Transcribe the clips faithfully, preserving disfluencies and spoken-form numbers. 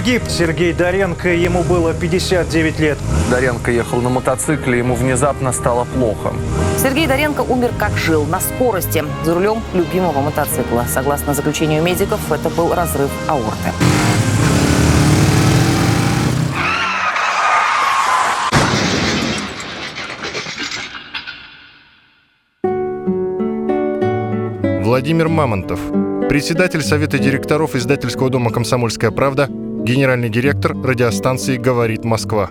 Погиб Сергей Доренко, ему было пятьдесят девять лет. Доренко ехал на мотоцикле, ему внезапно стало плохо. Сергей Доренко умер как жил, на скорости, за рулем любимого мотоцикла. Согласно заключению медиков, это был разрыв аорты. Владимир Мамонтов, председатель Совета директоров издательского дома «Комсомольская правда», генеральный директор радиостанции «Говорит Москва».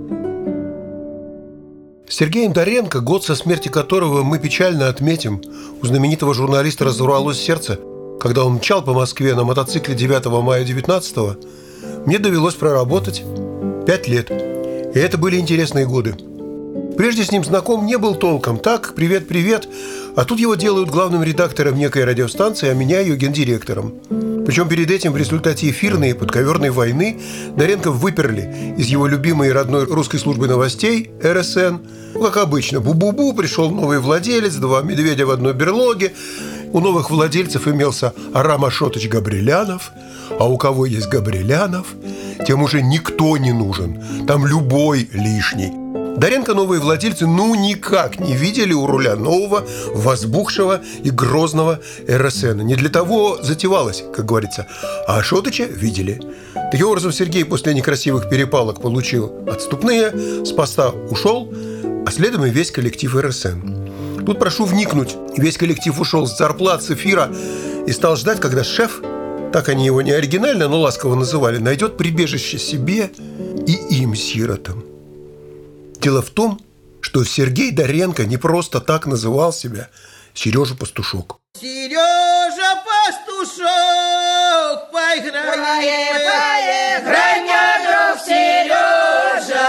Сергеем Доренко, год со смерти которого мы печально отметим, у знаменитого журналиста разорвалось сердце, когда он мчал по Москве на мотоцикле девятого мая девятнадцатого, мне довелось проработать пять лет. И это были интересные годы. Прежде с ним знаком не был толком. Так, привет-привет. А тут его делают главным редактором некой радиостанции, а меня ее гендиректором. Причем перед этим в результате эфирной и подковерной войны Доренко выперли из его любимой и родной русской службы новостей эр эс эн. Как обычно, бу-бу-бу, пришел новый владелец, два медведя в одной берлоге. У новых владельцев имелся Арам Ашотович Габрилянов, а у кого есть Габрилянов, тем уже никто не нужен. Там любой лишний. Доренко новые владельцы ну никак не видели у руля нового, возбухшего и грозного эр эс эн. Не для того затевалось, как говорится. А Ашотыча видели. Таким образом, Сергей после некрасивых перепалок получил отступные, с поста ушел, а следом и весь коллектив эр эс эн. Тут прошу вникнуть. Весь коллектив ушел с зарплат, с эфира и стал ждать, когда шеф, так они его не оригинально, но ласково называли, найдет прибежище себе и им, сиротам. Дело в том, что Сергей Доренко не просто так называл себя Сережа Пастушок. Сережа Пастушок, поиграй, поиграй, друг Сережа.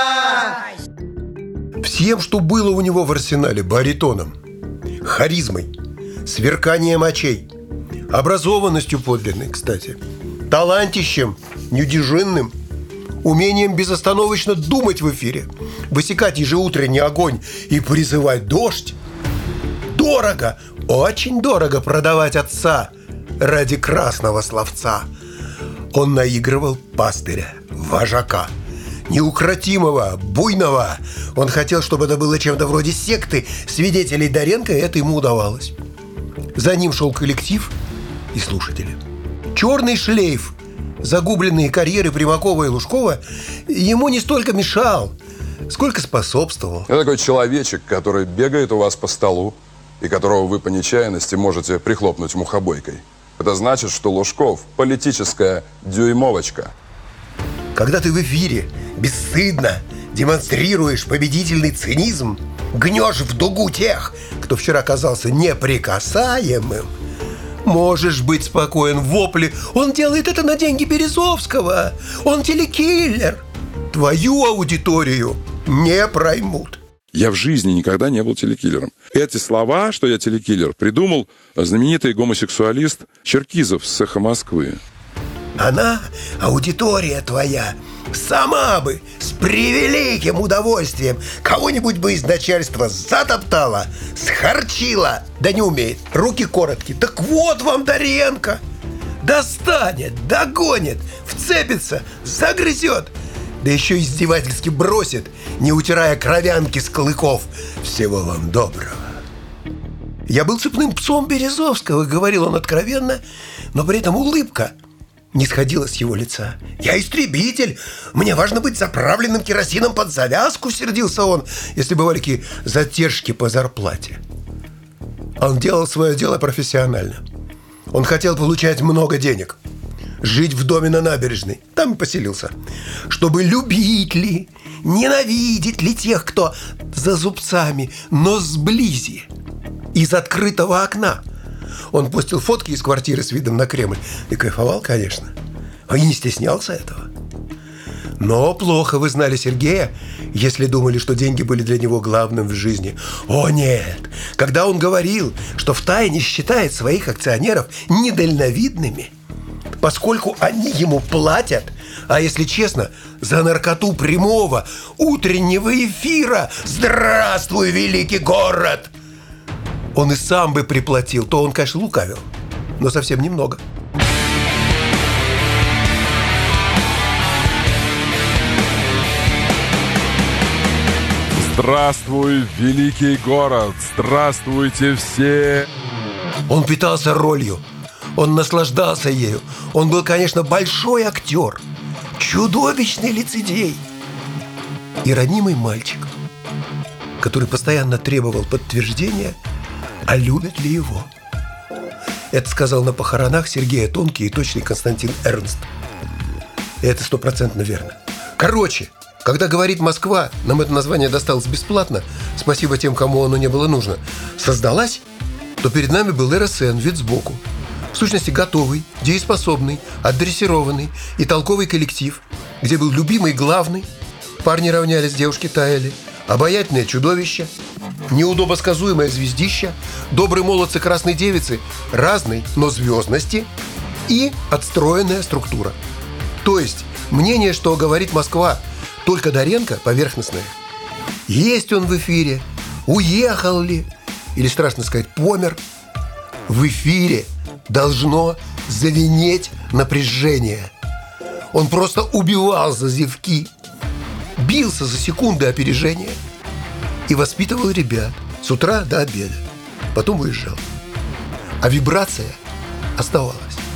Всем, что было у него в арсенале: баритоном, харизмой, сверканием очей, образованностью подлинной, кстати, талантищем неудержимым, умением безостановочно думать в эфире, высекать ежеутренний огонь и призывать дождь. Дорого, очень дорого продавать отца ради красного словца. Он наигрывал пастыря, вожака, неукротимого, буйного. Он хотел, чтобы это было чем-то вроде секты свидетелей Доренко, и это ему удавалось. За ним шел коллектив и слушатели. Черный шлейф, загубленные карьеры Примакова и Лужкова, ему не столько мешал, сколько способствовал. Это такой человечек, который бегает у вас по столу и которого вы по нечаянности можете прихлопнуть мухобойкой. Это значит, что Лужков – политическая дюймовочка. Когда ты в эфире бесстыдно демонстрируешь победительный цинизм, гнешь в дугу тех, кто вчера казался неприкасаемым, можешь быть спокоен. Вопли: он делает это на деньги Березовского, он телекиллер. Твою аудиторию не проймут. Я в жизни никогда не был телекиллером. Эти слова, что я телекиллер, придумал знаменитый гомосексуалист Черкизов с «Эхо Москвы». Она, аудитория твоя, сама бы с превеликим удовольствием кого-нибудь бы из начальства затоптала, схарчила, да не умеет, руки короткие. Так вот вам Доренко. Достанет, догонит, вцепится, загрызет, да еще издевательски бросит, не утирая кровянки с клыков. Всего вам доброго. Я был цепным псом Березовского, говорил он откровенно, но при этом улыбка не сходила с его лица. Я истребитель, мне важно быть заправленным керосином под завязку, сердился он, если бывали какие затяжки по зарплате. Он делал свое дело профессионально. Он хотел получать много денег, жить в доме на набережной, там и поселился, чтобы любить ли, ненавидеть ли тех, кто за зубцами, но сблизи, из открытого окна. Он постил фотки из квартиры с видом на Кремль и кайфовал, конечно, и не стеснялся этого. Но плохо вы знали Сергея, если думали, что деньги были для него главным в жизни. О нет! Когда он говорил, что втайне считает своих акционеров недальновидными, поскольку они ему платят, а если честно, за наркоту прямого утреннего эфира «Здравствуй, великий город!» он и сам бы приплатил, то он, конечно, лукавил, но совсем немного. Здравствуй, великий город! Здравствуйте все! Он питался ролью, он наслаждался ею. Он был, конечно, большой актер, чудовищный лицедей и роднимый мальчик, который постоянно требовал подтверждения, а любят ли его. Это сказал на похоронах Сергея тонкий и точный Константин Эрнст. И это стопроцентно верно. Короче, когда говорит Москва, нам это название досталось бесплатно, спасибо тем, кому оно не было нужно, создалась, то перед нами был эр эс эн, вид сбоку. В сущности, готовый, дееспособный, отдрессированный и толковый коллектив, где был любимый главный, парни равнялись, девушки таяли, обаятельное чудовище, неудобосказуемое звездище, добрые молодцы красной девицы разной, но звездности и отстроенная структура. То есть мнение, что говорит Москва, только Доренко, поверхностное. Есть он в эфире, уехал ли, или, страшно сказать, помер. В эфире должно звенеть напряжение. Он просто убивал за зевки, бился за секунды опережения и воспитывал ребят с утра до обеда. Потом уезжал. А вибрация оставалась.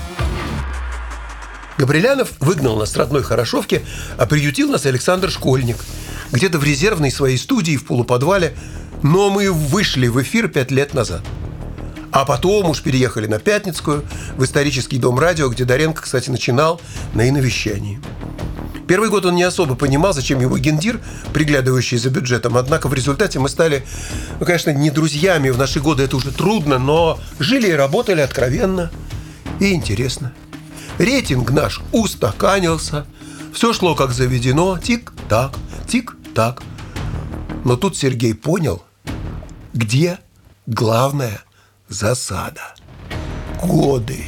Габрилянов выгнал нас с родной Хорошовки, а приютил нас Александр Школьник. Где-то в резервной своей студии в полуподвале. Но мы вышли в эфир пять лет назад. А потом уж переехали на Пятницкую, в исторический дом радио, где Доренко, кстати, начинал на иновещании. Первый год он не особо понимал, зачем его гендир, приглядывающий за бюджетом. Однако в результате мы стали, ну, конечно, не друзьями. В наши годы это уже трудно, но жили и работали откровенно и интересно. Рейтинг наш устаканился. Все шло как заведено. Тик-так, тик-так. Но тут Сергей понял, где главная засада. Годы.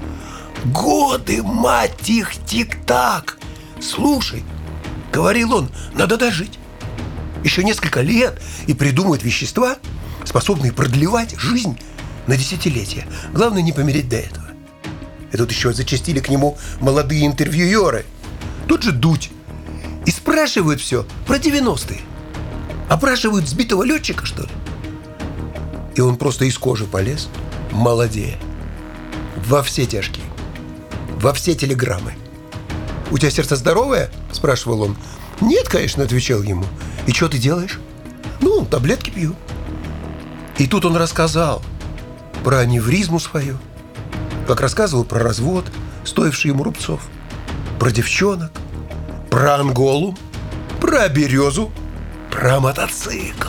Годы, мать их, тик-так. Слушай, говорил он, надо дожить. Еще несколько лет и придумают вещества, способные продлевать жизнь на десятилетия. Главное, не помереть до этого. И тут еще зачастили к нему молодые интервьюеры. Тут же Дудь. И спрашивают все про девяностые. Опрашивают сбитого летчика, что ли? И он просто из кожи полез, молодея. Во все тяжкие. Во все телеграммы. «У тебя сердце здоровое?» – спрашивал он. «Нет, конечно», – отвечал ему. «И что ты делаешь?» «Ну, таблетки пью». И тут он рассказал про аневризму свою, как рассказывал про развод, стоивший ему рубцов, про девчонок, про Анголу, про березу, про мотоцикл.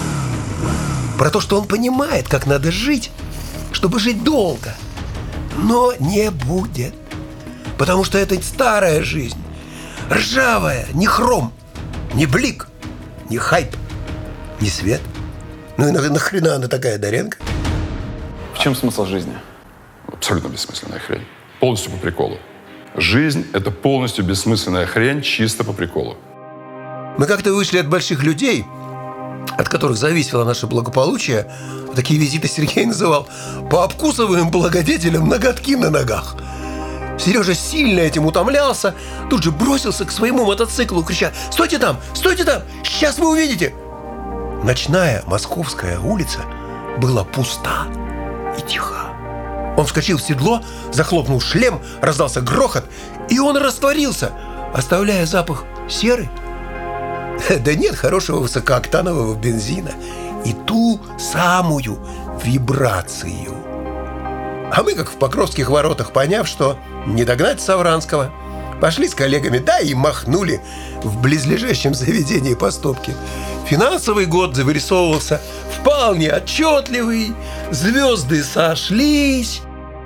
Про то, что он понимает, как надо жить, чтобы жить долго, но не будет. Потому что это старая жизнь, ржавая, не хром, не блик, не хайп, не свет. Ну и на, нахрена она такая, Доренко? В чем смысл жизни? Абсолютно бессмысленная хрень. Полностью по приколу. Жизнь – это полностью бессмысленная хрень, чисто по приколу. Мы как-то вышли от больших людей, от которых зависело наше благополучие. Такие визиты Сергей называл пообкусываем благодетелям ноготки на ногах. Сережа сильно этим утомлялся, тут же бросился к своему мотоциклу, крича: «Стойте там! Стойте там! Сейчас вы увидите!» Ночная Московская улица была пуста и тиха. Он вскочил в седло, захлопнул шлем, раздался грохот, и он растворился, оставляя запах серы. Да нет, хорошего высокооктанового бензина и ту самую вибрацию. А мы, как в Покровских воротах, поняв, что не догнать Савранского, пошли с коллегами, да и махнули в близлежащем заведении по стопке. Финансовый год вырисовывался вполне отчетливый, звезды сошлись,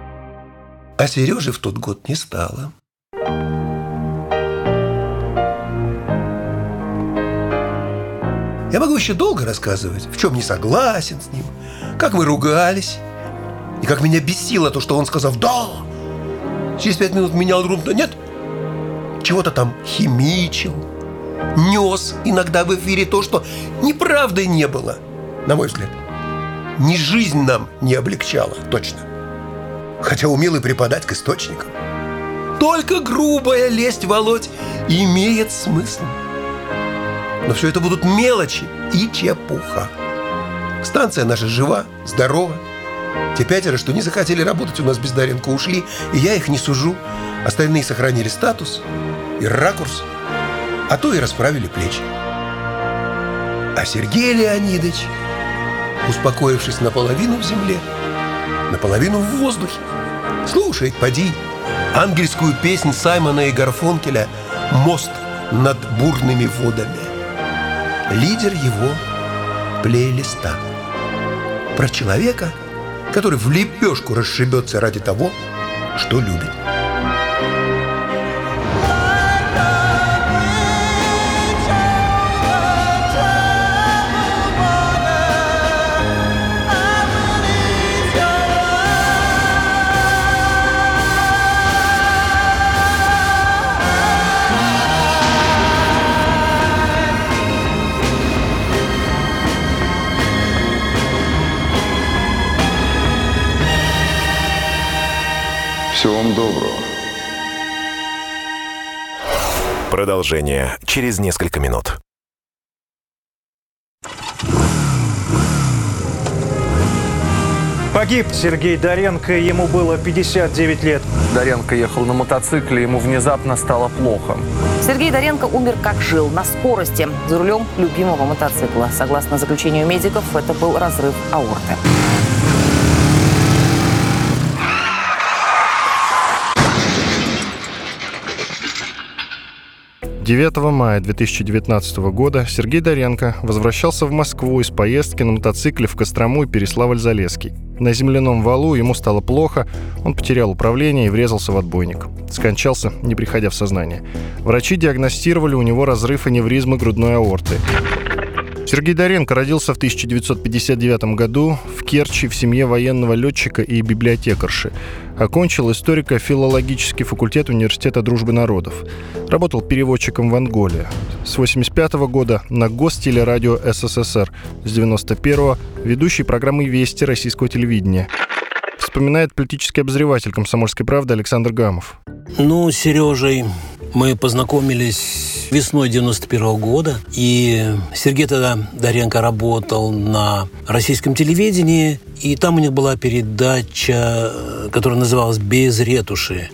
а Сережи в тот год не стало. Я могу еще долго рассказывать, в чем не согласен с ним, как мы ругались, и как меня бесило то, что он сказал «да». Через пять минут менял рум, но нет, чего-то там химичил, нес иногда в эфире то, что неправдой не было, на мой взгляд. Ни жизнь нам не облегчала, точно. Хотя умел и преподать к источникам. Только грубая лесть, Володь, имеет смысл. Но все это будут мелочи и чепуха. Станция наша жива, здорова. Те пятеро, что не захотели работать у нас без Доренко, ушли, и я их не сужу. Остальные сохранили статус и ракурс, а то и расправили плечи. А Сергей Леонидович, успокоившись наполовину в земле, наполовину в воздухе, слушает, поди, ангельскую песнь Саймона и Гарфункеля «Мост над бурными водами». Лидер его плейлиста. Про человека, который в лепешку расшибется ради того, что любит. Всего вам доброго. Продолжение через несколько минут. Погиб Сергей Доренко, ему было пятьдесят девять лет. Доренко ехал на мотоцикле, ему внезапно стало плохо. Сергей Доренко умер как жил, на скорости, за рулем любимого мотоцикла. Согласно заключению медиков, это был разрыв аорты. девятого мая две тысячи девятнадцатого года Сергей Доренко возвращался в Москву из поездки на мотоцикле в Кострому и Переславль-Залесский. На земляном валу ему стало плохо, он потерял управление и врезался в отбойник. Скончался, не приходя в сознание. Врачи диагностировали у него разрыв аневризмы грудной аорты. Сергей Доренко родился в тысяча девятьсот пятьдесят девятом году в Керчи в семье военного летчика и библиотекарши. Окончил историко-филологический факультет Университета дружбы народов. Работал переводчиком в Анголе. С восемьдесят пятого года на Гостелерадио СССР. С девяносто первого ведущий программы «Вести» российского телевидения. Вспоминает политический обозреватель «Комсомольской правды» Александр Гамов. Ну, с Сережей мы познакомились весной девяносто первого года. И Сергей тогда, Доренко, работал на российском телевидении. И там у них была передача, которая называлась «Без ретуши».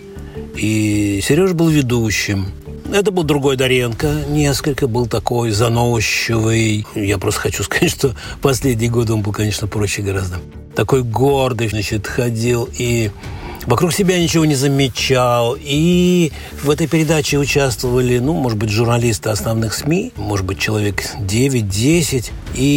И Сережа был ведущим. Это был другой Доренко, несколько, был такой заносчивый. Я просто хочу сказать, что последние годы он был, конечно, проще гораздо. Такой гордый, значит, ходил и вокруг себя ничего не замечал. И в этой передаче участвовали, ну, может быть, журналисты основных СМИ, может быть, человек девять-десять.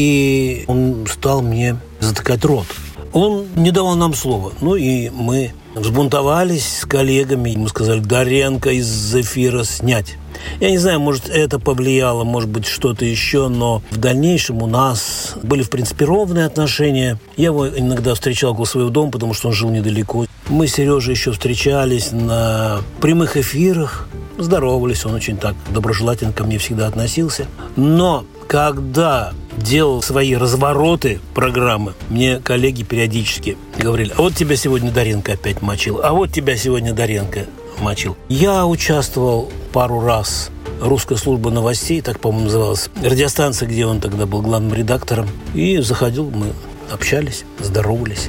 И он стал мне затыкать рот. Он не давал нам слова. Ну, и мы взбунтовались с коллегами. Мы сказали: Доренко из эфира снять. Я не знаю, может, это повлияло, может быть, что-то еще, но в дальнейшем у нас были, в принципе, ровные отношения. Я его иногда встречал около своего дома, потому что он жил недалеко. Мы с Сережей еще встречались на прямых эфирах, здоровались, он очень так доброжелательно ко мне всегда относился. Но когда делал свои развороты программы, мне коллеги периодически говорили: а вот тебя сегодня Доренко опять мочил, а вот тебя сегодня Доренко мочил. Я участвовал пару раз. Русская служба новостей, так, по-моему, называлась. Радиостанция, где он тогда был главным редактором. И заходил, мы общались, здоровались.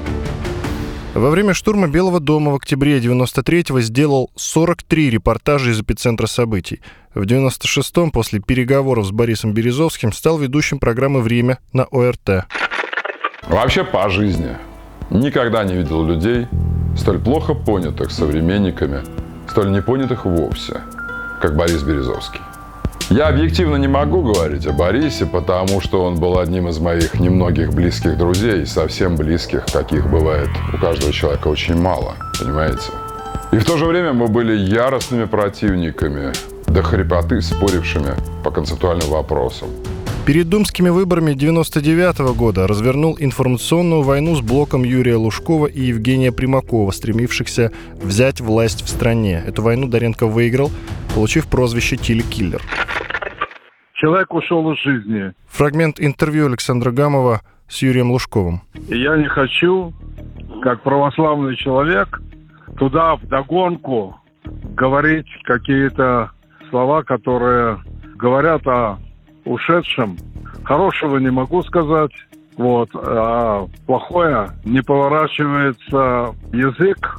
Во время штурма Белого дома в октябре девяносто третьего сделал сорок три репортажа из эпицентра событий. В девяносто шестом, после переговоров с Борисом Березовским, стал ведущим программы «Время» на О Р Т. Вообще по жизни никогда не видел людей, столь плохо понятых современниками, столь непонятых вовсе, как Борис Березовский. Я объективно не могу говорить о Борисе, потому что он был одним из моих немногих близких друзей, совсем близких, каких бывает у каждого человека очень мало, понимаете? И в то же время мы были яростными противниками, до хрипоты спорившими по концептуальным вопросам. Перед думскими выборами девяносто девятого года развернул информационную войну с блоком Юрия Лужкова и Евгения Примакова, стремившихся взять власть в стране. Эту войну Доренко выиграл, получив прозвище «Телекиллер». Человек ушел из жизни. Фрагмент интервью Александра Гамова с Юрием Лужковым. И я не хочу, как православный человек, туда вдогонку говорить какие-то слова, которые говорят о ушедшим. Хорошего не могу сказать. Вот. А плохое не поворачивается язык.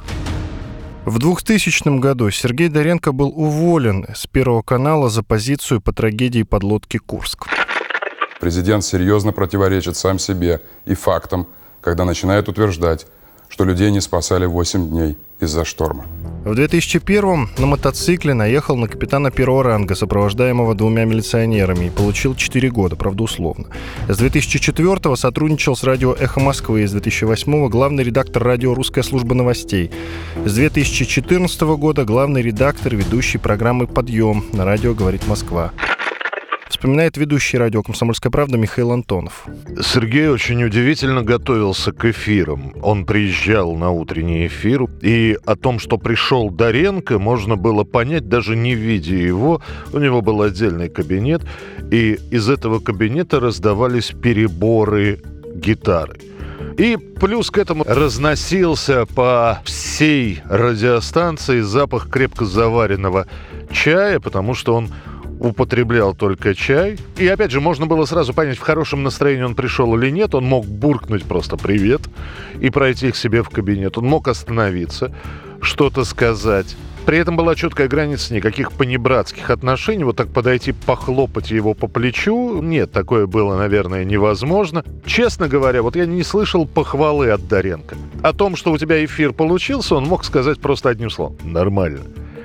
В двухтысячном году Сергей Доренко был уволен с Первого канала за позицию по трагедии подлодки «Курск». Президент серьезно противоречит сам себе и фактам, когда начинает утверждать, что людей не спасали восемь дней из-за шторма. В две тысячи первом на мотоцикле наехал на капитана первого ранга, сопровождаемого двумя милиционерами, и получил четыре года, правда, условно. С две тысячи четвёртого сотрудничал с радио «Эхо Москвы», с две тысячи восьмого главный редактор радио «Русская служба новостей». С две тысячи четырнадцатого года главный редактор ведущей программы «Подъем» на радио «Говорит Москва». Вспоминает ведущий радио «Комсомольская правда» Михаил Антонов. Сергей очень удивительно готовился к эфирам. Он приезжал на утренний эфир, и о том, что пришел Доренко, можно было понять, даже не видя его. У него был отдельный кабинет, и из этого кабинета раздавались переборы гитары. И плюс к этому разносился по всей радиостанции запах крепко заваренного чая, потому что он употреблял только чай. И опять же, можно было сразу понять, в хорошем настроении он пришел или нет. Он мог буркнуть просто «привет» и пройти к себе в кабинет. Он мог остановиться, что-то сказать. При этом была четкая граница, никаких понебратских отношений. Вот так подойти, похлопать его по плечу. Нет, такое было, наверное, невозможно. Честно говоря, вот я не слышал похвалы от Доренко. О том, что у тебя эфир получился, он мог сказать просто одним словом: нормально.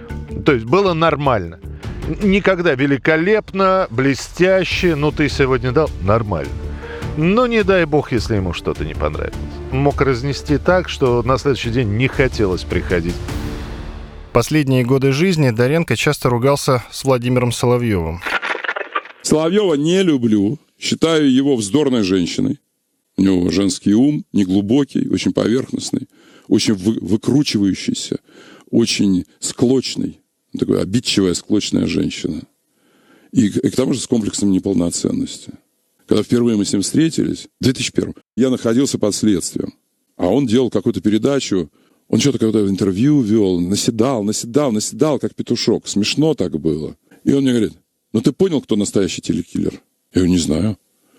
То есть было нормально. Никогда великолепно, блестяще, ну ты сегодня дал, нормально. Но не дай бог, если ему что-то не понравилось. Мог разнести так, что на следующий день не хотелось приходить. Последние годы жизни Доренко часто ругался с Владимиром Соловьевым. Соловьева не люблю, считаю его вздорной женщиной. У него женский ум, неглубокий, очень поверхностный, очень вы- выкручивающийся, очень склочный. Такая обидчивая, склочная женщина. И, и к тому же с комплексом неполноценности. Когда впервые мы с ним встретились, в две тысячи первом, я находился под следствием. А он делал какую-то передачу, он что-то какое-то интервью вел, наседал, наседал, наседал, как петушок. Смешно так было. И он мне говорит: ну ты понял, кто настоящий телекиллер? Я говорю: не знаю.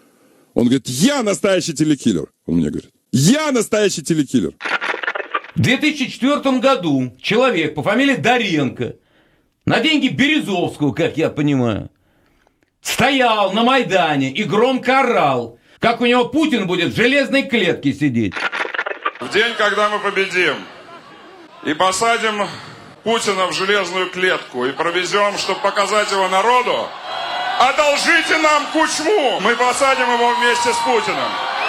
Он говорит: я настоящий телекиллер. Он мне говорит: я настоящий телекиллер. В две тысячи четвёртом году человек по фамилии Доренко на деньги Березовского, как я понимаю, стоял на Майдане и громко орал, как у него Путин будет в железной клетке сидеть. В день, когда мы победим и посадим Путина в железную клетку и провезем, чтобы показать его народу, одолжите нам Кучму, мы посадим его вместе с Путиным.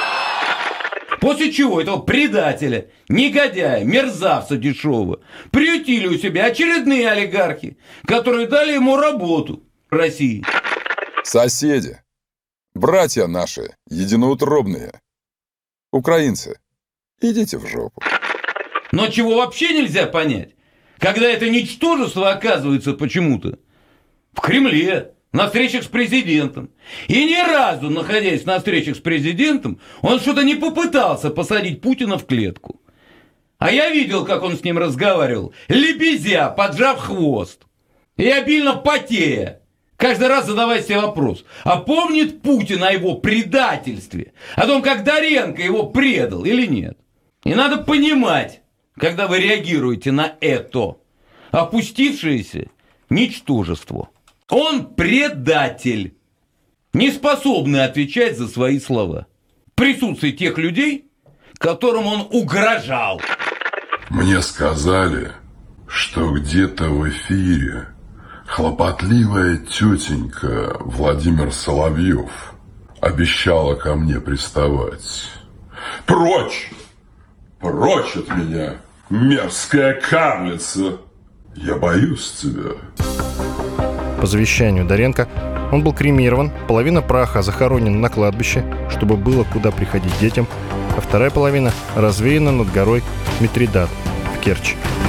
После чего этого предателя, негодяя, мерзавца дешевого приютили у себя очередные олигархи, которые дали ему работу в России. Соседи, братья наши, единоутробные, украинцы, идите в жопу. Но чего вообще нельзя понять, когда это ничтожество оказывается почему-то в Кремле, на встречах с президентом. И ни разу, находясь на встречах с президентом, он что-то не попытался посадить Путина в клетку. А я видел, как он с ним разговаривал, лебезя, поджав хвост и обильно потея, каждый раз задавая себе вопрос: а помнит Путин о его предательстве, о том, как Доренко его предал или нет? И надо понимать, когда вы реагируете на это опустившееся ничтожество. Он предатель, не способный отвечать за свои слова. В присутствии тех людей, которым он угрожал. Мне сказали, что где-то в эфире хлопотливая тетенька Владимир Соловьев обещала ко мне приставать. Прочь! Прочь от меня, мерзкая карлица! Я боюсь тебя. По завещанию Доренко он был кремирован, половина праха захоронена на кладбище, чтобы было куда приходить детям, а вторая половина развеяна над горой Митридат в Керчи.